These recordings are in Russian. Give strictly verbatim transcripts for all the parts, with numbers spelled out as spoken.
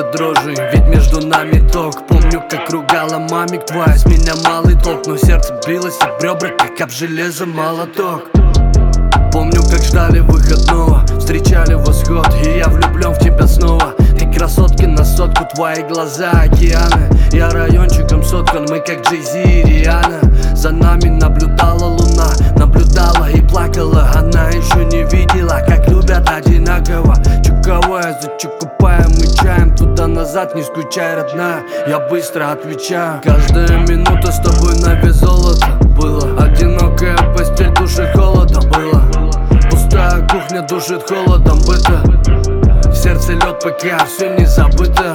дрожи, ведь между нами ток. Помню, как ругала мамик твоя, с меня малый толк. Но сердце билось об ребра, как об железо молоток. Помню, как ждали выходного, встречали восход, и я влюблен в тебя снова. Ты красотки на сотку, твои глаза океаны. Я райончиком соткан, мы как Джей-Зи и Риhanna. За нами наблюдала луна, наблюдала и плакала. Она еще не видела, как любят одинаково. Чуковая за чукупаем, мы чаем туда-назад, не скучай, родная. Я быстро отвечаю. Каждая минута с тобой на вес золота было. Одинокая постель душит холодом было. Пустая кухня душит холодом быта. В сердце лед, пока все не забыто.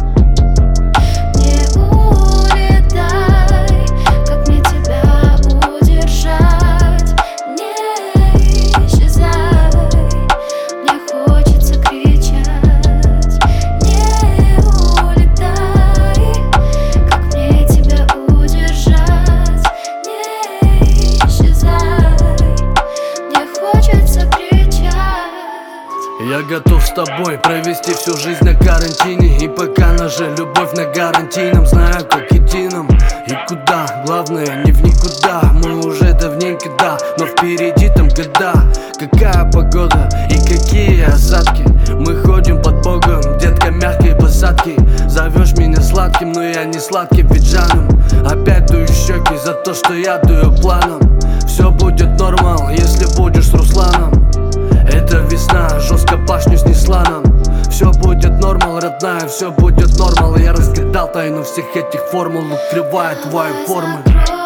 Я готов с тобой провести всю жизнь на карантине. И пока наша любовь на гарантийном, знаю, как идти нам и куда. Главное не в никуда, мы уже давненько да, но впереди там года. Какая погода и какие осадки. Мы ходим под Богом, детка мягкой посадки. Зовешь меня сладким, но я не сладким пиджаном. Опять дую щеки за то, что я дую планом. Все будет нормал, если будешь с Русланом. Это весна, жестко башню снесла нам. Все будет нормал, родная, все будет нормал. Я разгадал тайну всех этих формул, открывая твои формы.